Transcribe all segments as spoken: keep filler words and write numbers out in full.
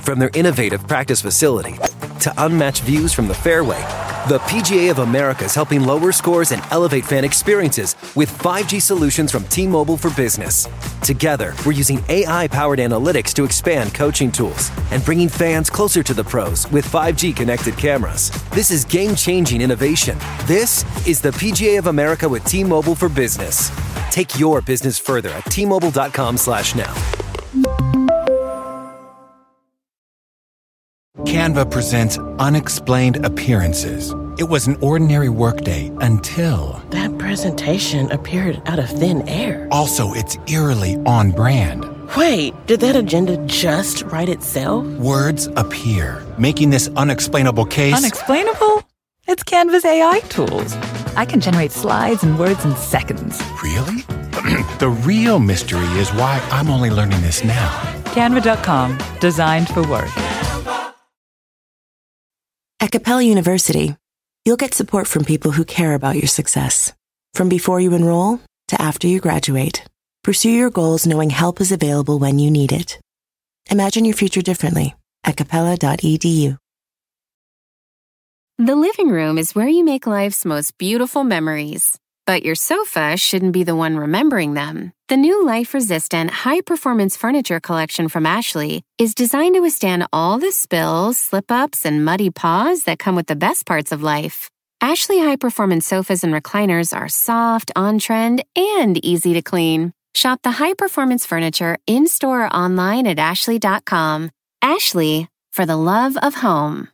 From their innovative practice facility to unmatched views from the fairway, the P G A of America is helping lower scores and elevate fan experiences with five G solutions from T-Mobile for Business. Together, we're using A I-powered analytics to expand coaching tools and bringing fans closer to the pros with five G connected cameras. This is game-changing innovation. This is the P G A of America with T-Mobile for Business. Take your business further at T-Mobile.com slash now. Canva presents Unexplained Appearances. It was an ordinary workday until... That presentation appeared out of thin air. Also, it's eerily on brand. Wait, did that agenda just write itself? Words appear, making this unexplainable case... Unexplainable? It's Canva's A I tools. I can generate slides and words in seconds. Really? The real mystery is why I'm only learning this now. Canva dot com, designed for work. At Capella University, you'll get support from people who care about your success. From before you enroll to after you graduate, pursue your goals knowing help is available when you need it. Imagine your future differently at capella dot e d u. The living room is where you make life's most beautiful memories. But your sofa shouldn't be the one remembering them. The new life-resistant, high-performance furniture collection from Ashley is designed to withstand all the spills, slip-ups, and muddy paws that come with the best parts of life. Ashley high-performance sofas and recliners are soft, on-trend, and easy to clean. Shop the high-performance furniture in-store or online at ashley dot com. Ashley, for the love of home.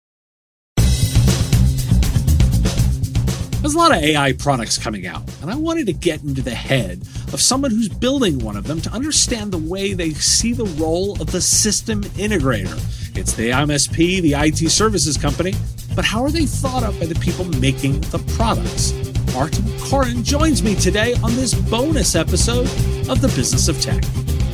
There's a lot of A I products coming out, and I wanted to get into the head of someone who's building one of them to understand the way they see the role of the system integrator. It's the M S P, the I T services company, but how are they thought of by the people making the products? Artem Karin joins me today on this bonus episode of The Business of Tech.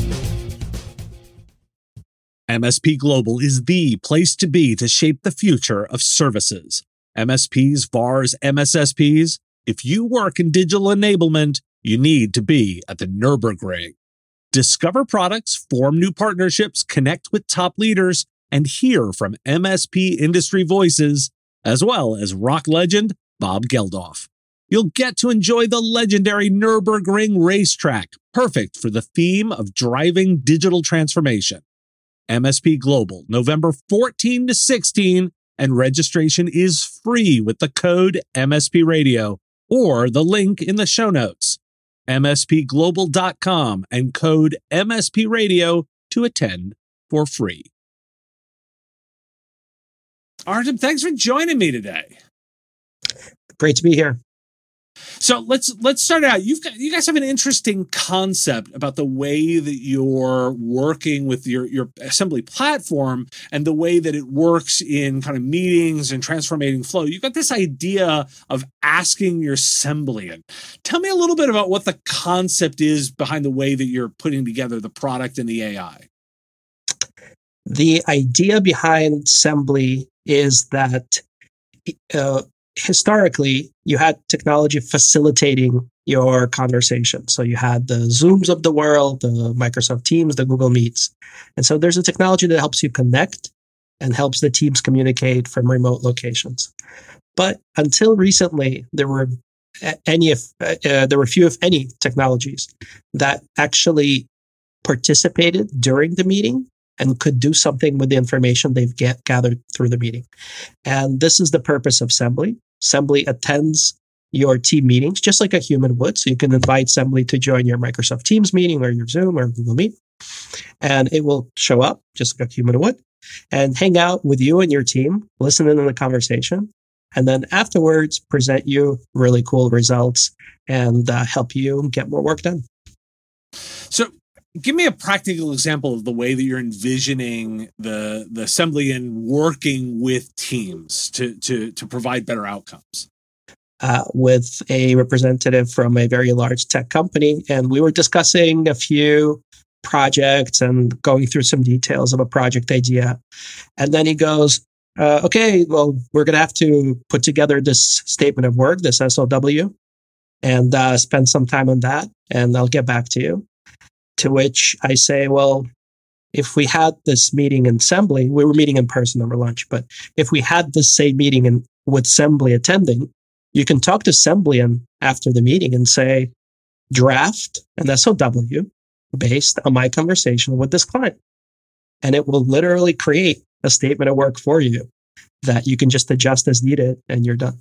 M S P Global is the place to be to shape the future of services. M S Ps, V A Rs, M S S Ps. If you work in digital enablement, you need to be at the Nürburgring. Discover products, form new partnerships, connect with top leaders, and hear from M S P industry voices, as well as rock legend Bob Geldof. You'll get to enjoy the legendary Nürburgring racetrack, perfect for the theme of driving digital transformation. M S P Global, November fourteenth to sixteenth, and registration is free with the code M S P Radio or the link in the show notes. M S P global dot com and code M S P Radio to attend for free. Artem, thanks for joining me today. Great to be here. So let's let's start out. You've got you guys have an interesting concept about the way that you're working with your your assembly platform and the way that it works in kind of meetings and transforming flow. You've got this idea of asking your assembly. Tell me a little bit about what the concept is behind the way that you're putting together the product and the A I. The idea behind assembly is that uh, historically, you had technology facilitating your conversation. So you had the Zooms of the world, the Microsoft Teams, the Google Meets. And so there's a technology that helps you connect and helps the teams communicate from remote locations. But until recently, there were any if uh, there were few, if any, technologies that actually participated during the meeting and could do something with the information they've get, gathered through the meeting. And this is the purpose of Assembly. Assembly attends your team meetings just like a human would. So you can invite Assembly to join your Microsoft Teams meeting or your Zoom or Google Meet. And it will show up just like a human would and hang out with you and your team, listen in on the conversation, and then afterwards present you really cool results and uh, help you get more work done. So give me a practical example of the way that you're envisioning the the assembly and working with teams to to to provide better outcomes. Uh, with a representative from a very large tech company, and we were discussing a few projects and going through some details of a project idea. And then he goes, uh, okay, well, we're going to have to put together this statement of work, this S O W, and uh, spend some time on that, and I'll get back to you. To which I say, well, if we had this meeting in Sembly, we were meeting in person over lunch, but if we had this same meeting in, with Sembly attending, you can talk to Sembly and after the meeting and say, draft an S O W based on my conversation with this client. And it will literally create a statement of work for you that you can just adjust as needed and you're done.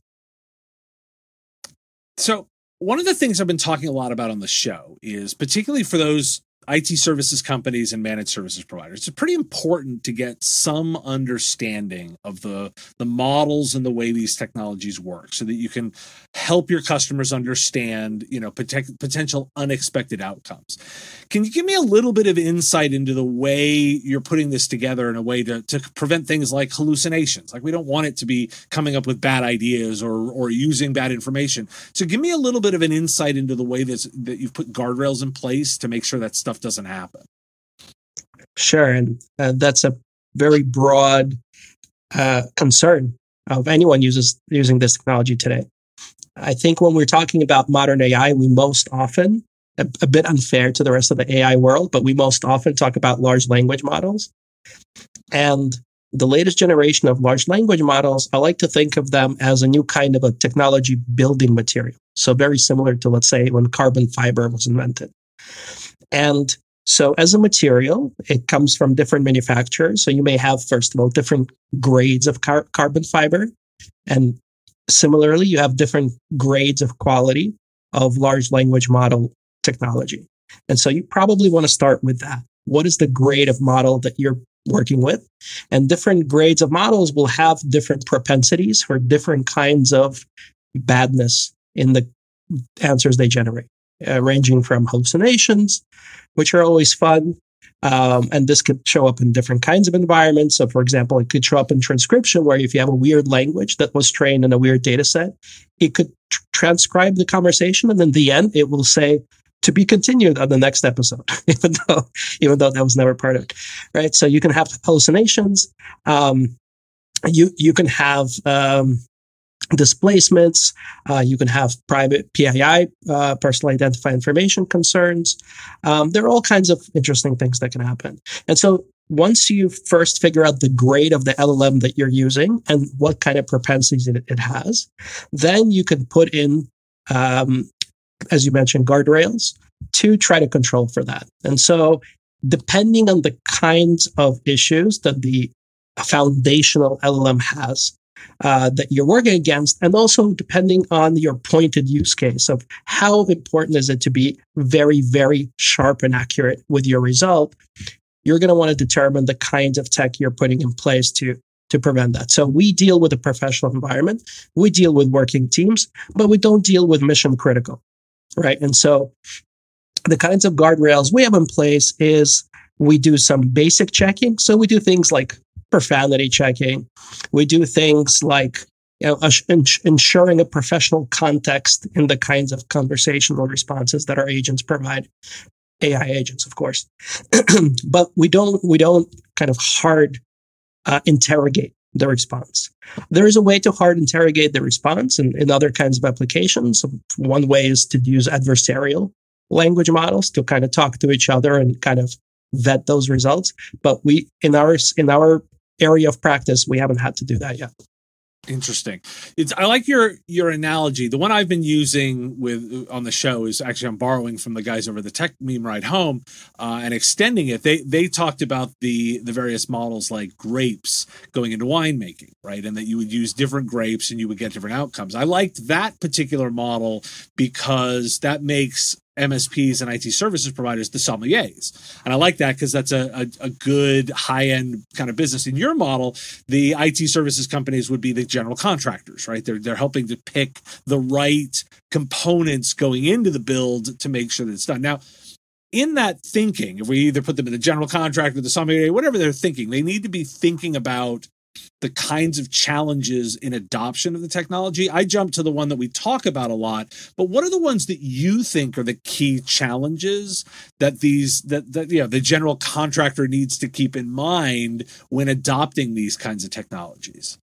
So one of the things I've been talking a lot about on the show is particularly for those I T services companies and managed services providers, it's pretty important to get some understanding of the, the models and the way these technologies work so that you can help your customers understand, you know, pot- potential unexpected outcomes. Can you give me a little bit of insight into the way you're putting this together in a way to, to prevent things like hallucinations? Like we don't want it to be coming up with bad ideas or, or using bad information. So give me a little bit of an insight into the way that's, that you've put guardrails in place to make sure that stuff doesn't happen. Sure. And uh, that's a very broad uh, concern of anyone uses using this technology today. I think when we're talking about modern A I, we most often, a, a bit unfair to the rest of the A I world, but we most often talk about large language models. And the latest generation of large language models, I like to think of them as a new kind of a technology building material. So very similar to, let's say, when carbon fiber was invented. And so as a material, it comes from different manufacturers. So you may have, first of all, different grades of car- carbon fiber. And similarly, you have different grades of quality of large language model technology. And so you probably want to start with that. What is the grade of model that you're working with? And different grades of models will have different propensities for different kinds of badness in the answers they generate. Uh, ranging from hallucinations, which are always fun. Um, and this could show up in different kinds of environments. So, for example, it could show up in transcription, where if you have a weird language that was trained in a weird data set, it could tr- transcribe the conversation. And in the end, it will say, to be continued on the next episode, even though even though that was never part of it, right? So you can have hallucinations. Um, you, you can have... Um, displacements, uh, you can have private P I I, uh, personal identified information concerns. Um, there are all kinds of interesting things that can happen. And so once you first figure out the grade of the L L M that you're using and what kind of propensities it, it has, then you can put in, um, as you mentioned, guardrails to try to control for that. And so depending on the kinds of issues that the foundational L L M has, Uh, that you're working against, and also depending on your pointed use case of how important is it to be very, very sharp and accurate with your result, you're going to want to determine the kinds of tech you're putting in place to, to prevent that. So we deal with a professional environment, we deal with working teams, but we don't deal with mission critical, right? And so the kinds of guardrails we have in place is we do some basic checking. So we do things like profanity checking. We do things like, you know, ensuring a professional context in the kinds of conversational responses that our agents provide. A I agents, of course, but we don't we don't kind of hard uh, interrogate the response. There is a way to hard interrogate the response, and in other kinds of applications, one way is to use adversarial language models to kind of talk to each other and kind of vet those results. But we in our in our area of practice, we haven't had to do that yet. Interesting. It's, I like your your analogy. The one I've been using with on the show is actually I'm borrowing from the guys over the Tech Meme Ride Home uh, and extending it. They they talked about the the various models like grapes going into winemaking, right? And that you would use different grapes and you would get different outcomes. I liked that particular model because that makes M S Ps and I T services providers the sommeliers. And I like that because that's a, a, a good high-end kind of business. In your model, the I T services companies would be the general contractors, right? They're, they're helping to pick the right components going into the build to make sure that it's done. Now, in that thinking, if we either put them in the general contractor, the sommelier, whatever they're thinking, they need to be thinking about the kinds of challenges in adoption of the technology. I jump to the one that we talk about a lot, but what are the ones that you think are the key challenges that these that, that you know the general contractor needs to keep in mind when adopting these kinds of technologies?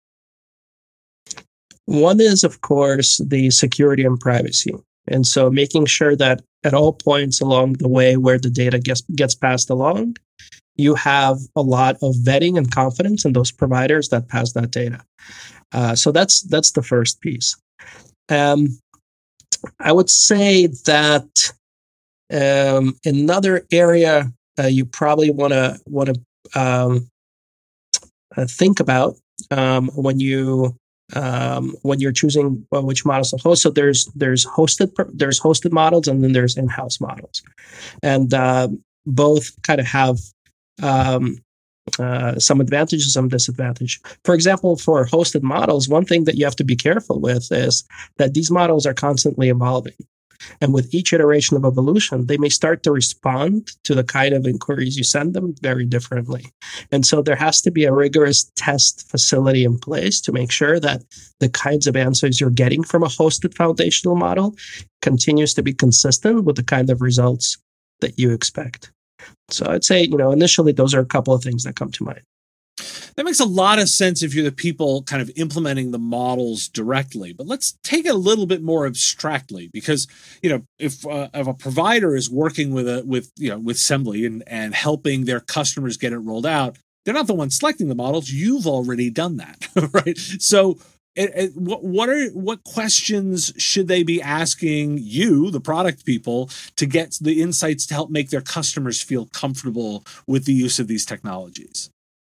One is, of course, the security and privacy. And so making sure that at all points along the way where the data gets gets passed along, you have a lot of vetting and confidence in those providers that pass that data. Uh, so that's that's the first piece. Um, I would say that um, another area uh, you probably want to want to um, uh, think about um, when you um, when you're choosing uh, which models to host. So there's there's hosted there's hosted models, and then there's in-house models, and uh, both kind of have um, uh, some advantages, some disadvantage. For example, for hosted models, one thing that you have to be careful with is that these models are constantly evolving. And with each iteration of evolution, they may start to respond to the kind of inquiries you send them very differently. And so there has to be a rigorous test facility in place to make sure that the kinds of answers you're getting from a hosted foundational model continues to be consistent with the kind of results that you expect. So I'd say, you know, initially, those are a couple of things that come to mind. That makes a lot of sense if you're the people kind of implementing the models directly. But let's take it a little bit more abstractly, because, you know, if, uh, if a provider is working with a with you know with Sembly and and helping their customers get it rolled out, they're not the ones selecting the models. You've already done that, right? So, it, it, what what are what questions should they be asking you, the product people, to get the insights to help make their customers feel comfortable with the use of these technologies?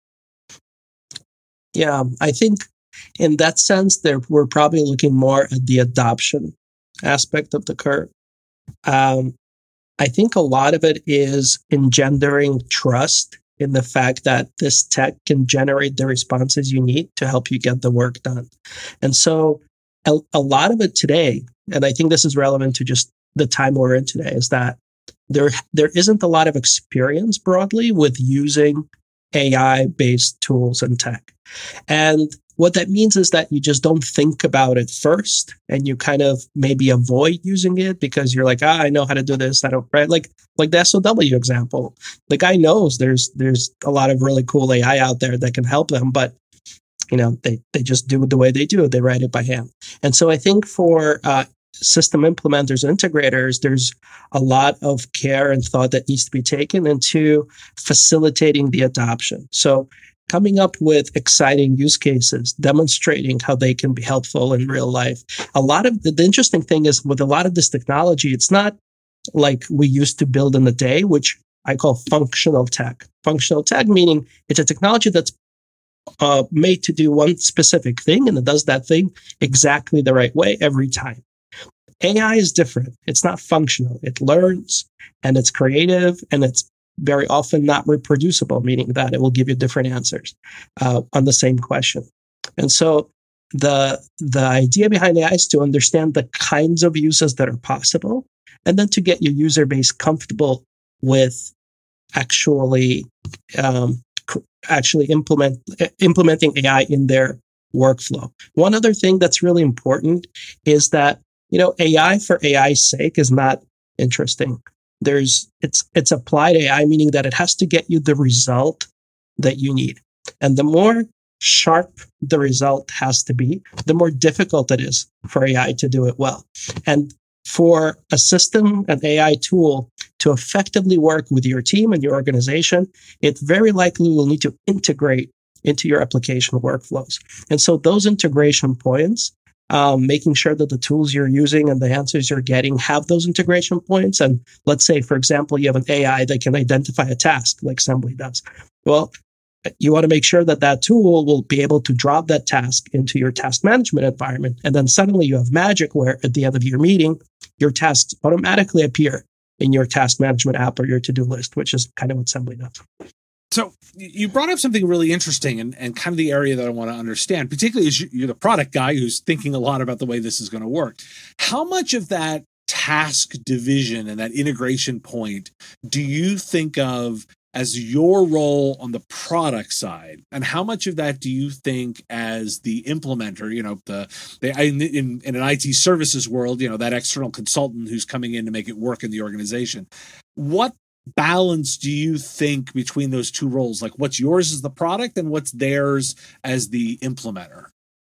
Yeah, I think in that sense, there we're probably looking more at the adoption aspect of the curve. Um, I think a lot of it is engendering trust in the fact that this tech can generate the responses you need to help you get the work done. And so a, a lot of it today, and I think this is relevant to just the time we're in today, is that there there isn't a lot of experience broadly with using A I-based tools and tech. And what that means is that you just don't think about it first, and you kind of maybe avoid using it because you're like, ah, I know how to do this. I don't, right? Like, like the S O W example. The guy knows there's there's a lot of really cool A I out there that can help them, but you know, they they just do it the way they do. They write it by hand. And so I think for uh, system implementers and integrators, there's a lot of care and thought that needs to be taken into facilitating the adoption. So coming up with exciting use cases, demonstrating how they can be helpful in real life. A lot of the, the interesting thing is with a lot of this technology, it's not like we used to build in a day, which I call functional tech. Functional tech meaning it's a technology that's uh, made to do one specific thing, and it does that thing exactly the right way every time. A I is different. It's not functional. It learns, and it's creative, and it's very often not reproducible, meaning that it will give you different answers uh, on the same question. And so the the idea behind A I is to understand the kinds of uses that are possible, and then to get your user base comfortable with actually um, actually implement implementing A I in their workflow. One other thing that's really important is that, you know, A I for A I's sake is not interesting. There's it's it's applied A I, meaning that it has to get you the result that you need. And the more sharp the result has to be, the more difficult it is for A I to do it well. And for a system, an A I tool, to effectively work with your team and your organization, it very likely will need to integrate into your application workflows. And so those integration points, Um, making sure that the tools you're using and the answers you're getting have those integration points. And let's say, for example, you have an A I that can identify a task like Sembly does. Well, you want to make sure that that tool will be able to drop that task into your task management environment. And then suddenly you have magic where at the end of your meeting, your tasks automatically appear in your task management app or your to-do list, which is kind of what Sembly does. So you brought up something really interesting and, and kind of the area that I want to understand, particularly as you're the product guy who's thinking a lot about the way this is going to work. How much of that task division and that integration point do you think of as your role on the product side? And how much of that do you think as the implementer, you know, the, the in, in, in an I T services world, you know, that external consultant who's coming in to make it work in the organization? What balance do you think between those two roles? Like what's yours as the product and what's theirs as the implementer?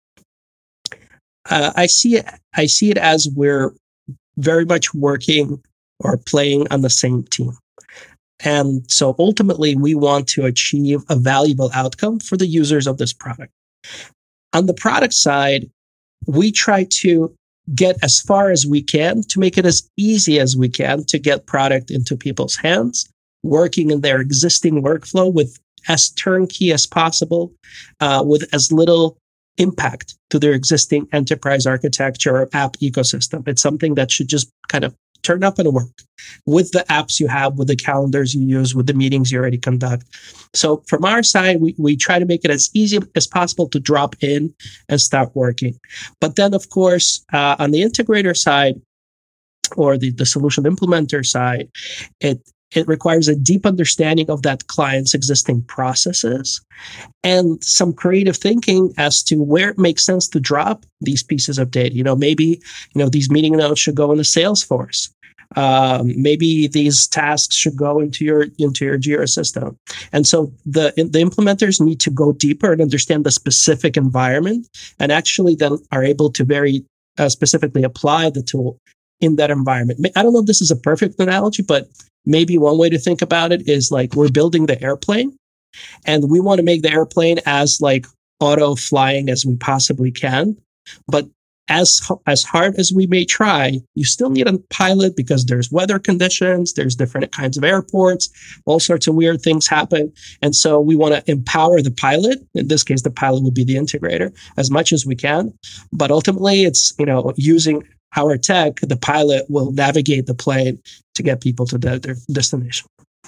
Uh, I see it. I see it as we're very much working or playing on the same team. And so ultimately, we want to achieve a valuable outcome for the users of this product. On the product side, we try to get as far as we can to make it as easy as we can to get product into people's hands, working in their existing workflow with as turnkey as possible, uh, with as little impact to their existing enterprise architecture or app ecosystem. It's something that should just kind of turn up and work with the apps you have, with the calendars you use, with the meetings you already conduct. So from our side, we, we try to make it as easy as possible to drop in and start working. But then, of course, uh, on the integrator side or the, the solution implementer side, it It requires a deep understanding of that client's existing processes and some creative thinking as to where it makes sense to drop these pieces of data. You know, maybe, you know, these meeting notes should go into Salesforce. Um, maybe these tasks should go into your into your Jira system. And so the the implementers need to go deeper and understand the specific environment, and actually then are able to very uh, specifically apply the tool in that environment. I don't know if this is a perfect analogy, but maybe one way to think about it is like we're building the airplane and we want to make the airplane as like auto flying as we possibly can. But as, as hard as we may try, you still need a pilot because there's weather conditions, there's different kinds of airports, all sorts of weird things happen. And so we want to empower the pilot. In this case, the pilot would be the integrator as much as we can. But ultimately it's, you know, using our tech, the pilot will navigate the plane to get people to their, their destination.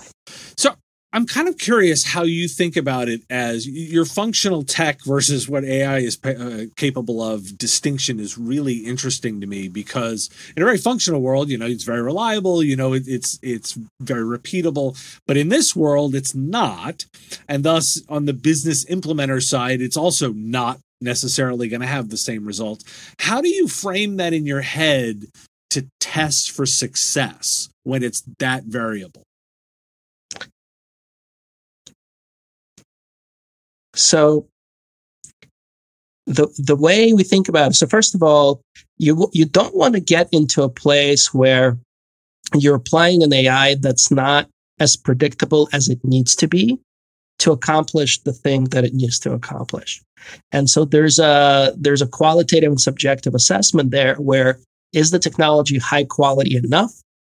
So I'm kind of curious how you think about it as your functional tech versus what A I is uh, capable of. Distinction is really interesting to me because in a very functional world, you know, it's very reliable, you know, it, it's it's very repeatable. But in this world, it's not. And thus, on the business implementer side, it's also not necessarily going to have the same results. How do you frame that in your head to test for success when it's that variable? So the the way we think about it, so first of all, you you don't want to get into a place where you're applying an A I that's not as predictable as it needs to be to accomplish the thing that it needs to accomplish. And so there's a there's a qualitative and subjective assessment there where is the technology high quality enough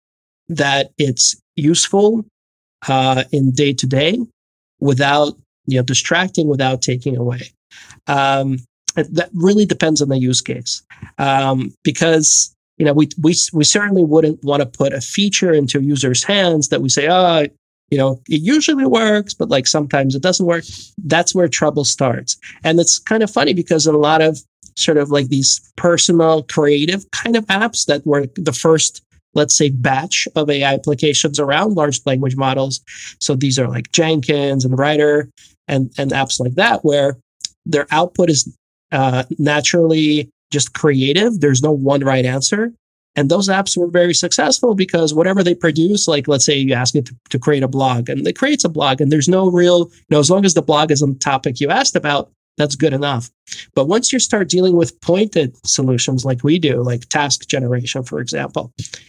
that it's useful uh, in day to day without, you know, distracting, without taking away. Um, that really depends on the use case, um, because you know we we we certainly wouldn't want to put a feature into a user's hands that we say, oh, you know, it usually works, but like sometimes it doesn't work. That's where trouble starts. And it's kind of funny because in a lot of sort of like these personal, creative kind of apps that were the first, let's say, batch of A I applications around large language models. So these are like Jenkins and Writer and, and apps like that, where their output is uh, naturally just creative. There's no one right answer. And those apps were very successful because whatever they produce, like let's say you ask it to, to create a blog and it creates a blog and there's no real, you know, as long as the blog is on the topic you asked about, that's good enough. But once you start dealing with pointed solutions like we do, like task generation, for example,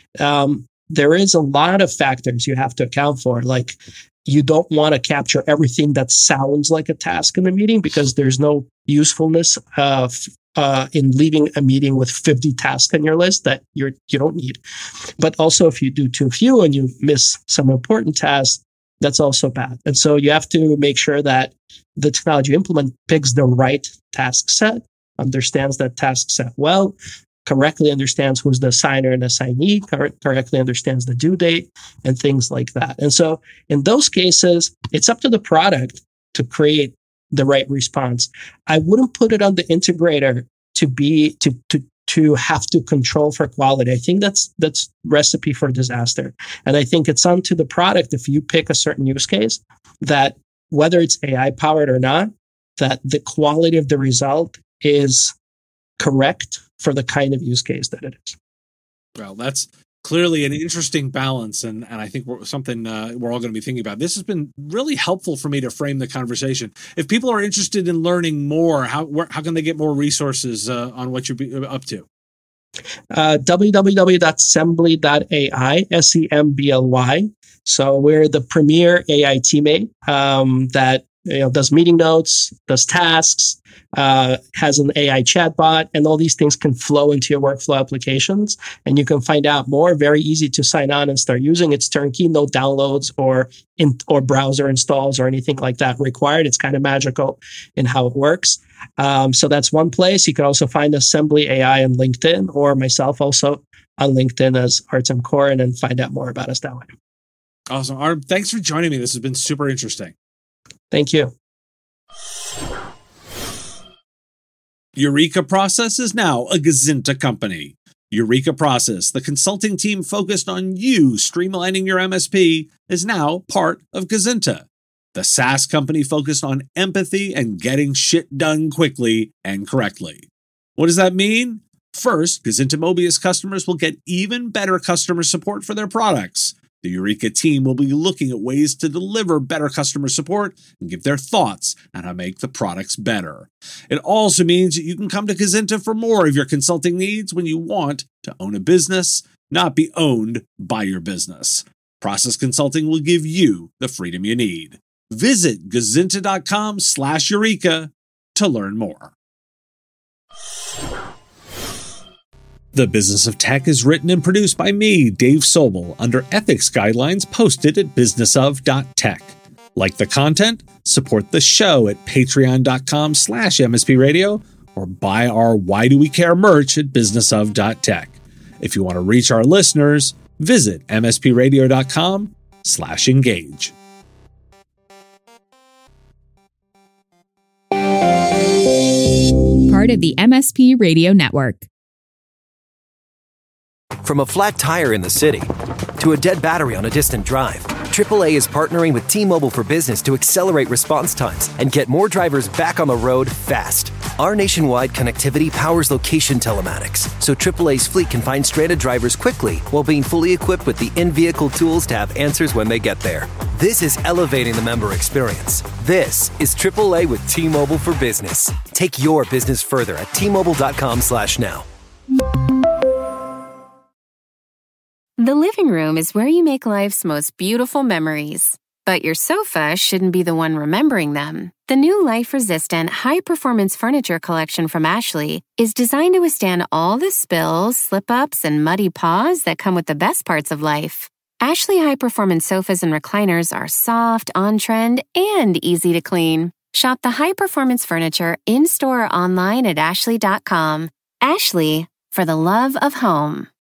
um, there is a lot of factors you have to account for. Like you don't want to capture everything that sounds like a task in the meeting because there's no usefulness of Uh, in leaving a meeting with fifty tasks on your list that you're, you don't need. But also if you do too few and you miss some important tasks, that's also bad. And so you have to make sure that the technology you implement picks the right task set, understands that task set well, correctly understands who's the assigner and assignee, cor- correctly understands the due date and things like that. And so in those cases, it's up to the product to create the right response. I wouldn't put it on the integrator to be to to to have to control for quality. I think that's that's recipe for disaster. And I think it's on to the product if you pick a certain use case that whether it's A I powered or not, that the quality of the result is correct for the kind of use case that it is. Well, that's clearly an interesting balance, and, and I think we're, something uh, we're all going to be thinking about. This has been really helpful for me to frame the conversation. If people are interested in learning more, how where, how can they get more resources uh, on what you're up to? Uh, w w w dot sembly dot a i, S E M B L Y. So we're the premier A I teammate um, that you know does meeting notes, does tasks, uh, has an A I chatbot, and all these things can flow into your workflow applications. And you can find out more. Very easy to sign on and start using. It's turnkey, no downloads or in, or browser installs or anything like that required. It's kind of magical in how it works. Um, so that's one place. You can also find Assembly A I on LinkedIn, or myself also on LinkedIn as Artem Koren, and find out more about us that way. Awesome. Artem, thanks for joining me. This has been super interesting. Thank you. Eureka Process is now a Gazinta company. Eureka Process, the consulting team focused on you streamlining your M S P, is now part of Gazinta, the SaaS company focused on empathy and getting shit done quickly and correctly. What does that mean? First, Gazinta Mobius customers will get even better customer support for their products. The Eureka team will be looking at ways to deliver better customer support and give their thoughts on how to make the products better. It also means that you can come to Gazinta for more of your consulting needs when you want to own a business, not be owned by your business. Process Consulting will give you the freedom you need. Visit gazinta.com slash Eureka to learn more. The Business of Tech is written and produced by me, Dave Sobel, under ethics guidelines posted at business of dot tech. Like the content? Support the show at patreon.com slash mspradio or buy our Why Do We Care merch at business of dot tech. If you want to reach our listeners, visit mspradio.com slash engage. Part of the M S P Radio Network. From a flat tire in the city to a dead battery on a distant drive, triple A is partnering with T-Mobile for Business to accelerate response times and get more drivers back on the road fast. Our nationwide connectivity powers location telematics, so triple A's fleet can find stranded drivers quickly while being fully equipped with the in-vehicle tools to have answers when they get there. This is elevating the member experience. This is triple A with T-Mobile for Business. Take your business further at T-Mobile.com slash now. The living room is where you make life's most beautiful memories. But your sofa shouldn't be the one remembering them. The new life-resistant, high-performance furniture collection from Ashley is designed to withstand all the spills, slip-ups, and muddy paws that come with the best parts of life. Ashley high-performance sofas and recliners are soft, on-trend, and easy to clean. Shop the high-performance furniture in-store or online at ashley dot com. Ashley, for the love of home.